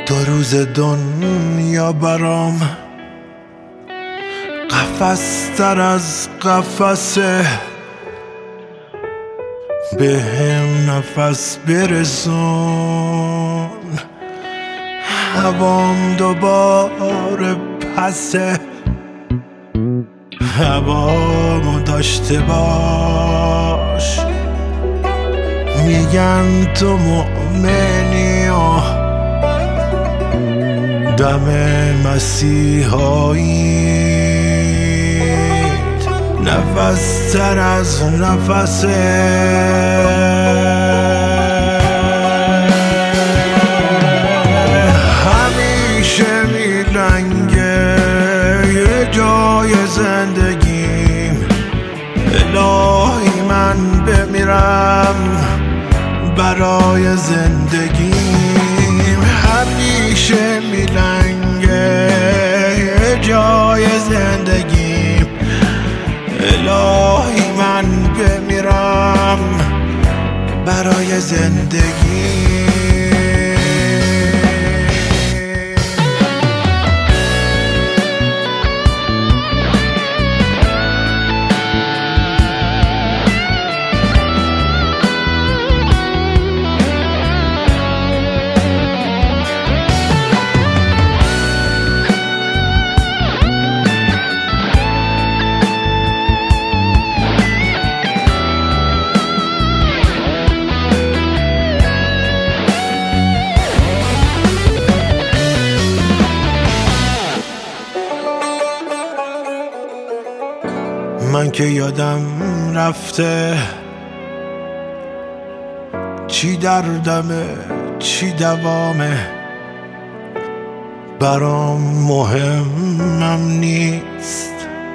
دو روز دنیا برام قفس تر از قفسه، به هم نفس برسون، هوام دوباره پسه، هوامو داشته باش. میگن تو مؤمنی و دم مسیحاییت نفس تر از نفسه. همیشه میلنگه یه جای زندگیم، الهی من بمیرم برای زندگیم. همیشه میلنگه یه جای زندگیم، الهی من بمیرم برای زندگیم. من که یادم رفته چی دردمه چی دوامه، برام مهمم نیست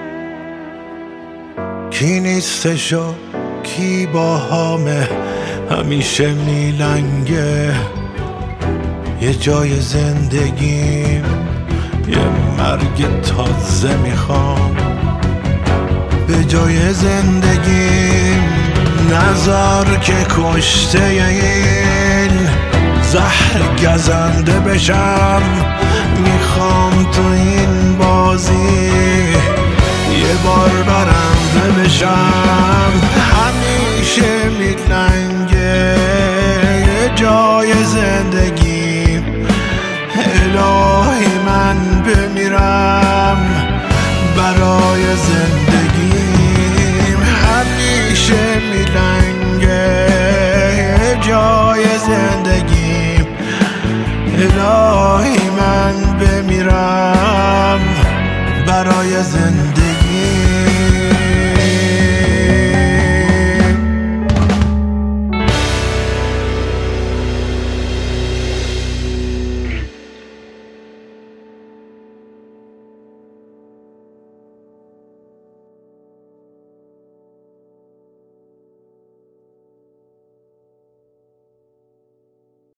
کی نیستش و کی باهامه. همیشه میلنگه یه جای زندگیم، یه مرگ تازه میخوام به جای زندگیم. نذار که کشته این زهر گزنده بشم، میخوام تو این بازی یه بار برنده بشم. همیشه میلنگه یه جای زندگیم، الهی من بمیرم برای زندگیم. همیشه میلنگه یه جای زندگیم، الهی من بمیرم برای زندگی.